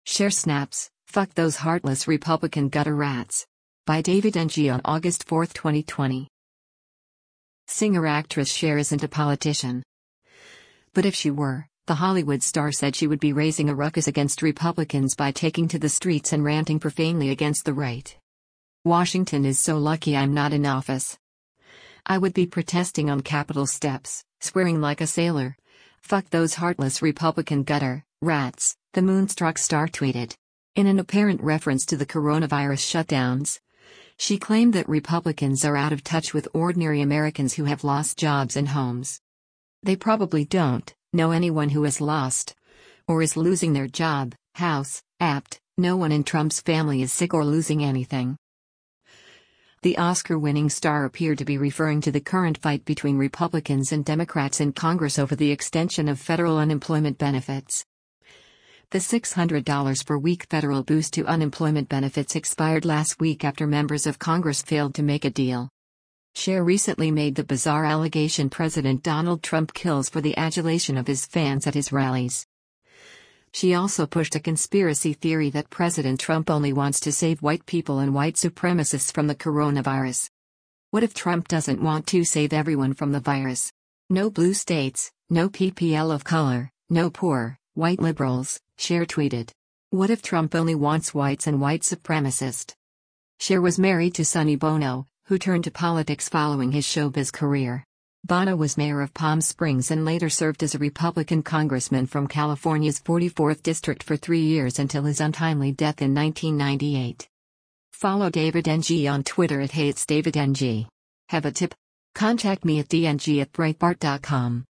Cher snaps, "Fuck those heartless Republican gutter rats." By David Ng on August 4, 2020. Singer-actress Cher isn't a politician. But if she were, the Hollywood star said she would be raising a ruckus against Republicans by taking to the streets and ranting profanely against the right. "Washington is so lucky I'm not in office. I would be protesting on Capitol steps, swearing like a sailor. Fuck those heartless Republican gutter rats," the Moonstruck star tweeted. In an apparent reference to the coronavirus shutdowns, she claimed that Republicans are out of touch with ordinary Americans who have lost jobs and homes. "They probably don't know anyone who has lost or is losing their job, house, apt. No one in Trump's family is sick or losing anything." The Oscar-winning star appeared to be referring to the current fight between Republicans and Democrats in Congress over the extension of federal unemployment benefits. The $600 per week federal boost to unemployment benefits expired last week after members of Congress failed to make a deal. Cher recently made the bizarre allegation President Donald Trump kills for the adulation of his fans at his rallies. She also pushed a conspiracy theory that President Trump only wants to save white people and white supremacists from the coronavirus. What if Trump doesn't want to save everyone from the virus? No blue states, no PPL of color, no poor, white liberals, Cher tweeted. What if Trump only wants whites and white supremacists? Cher was married to Sonny Bono, who turned to politics following his showbiz career. Bono was mayor of Palm Springs and later served as a Republican congressman from California's 44th District for 3 years until his untimely death in 1998. Follow David Ng on Twitter at @HeyIt'sDavidNG. Have a tip? Contact me at dng@breitbart.com.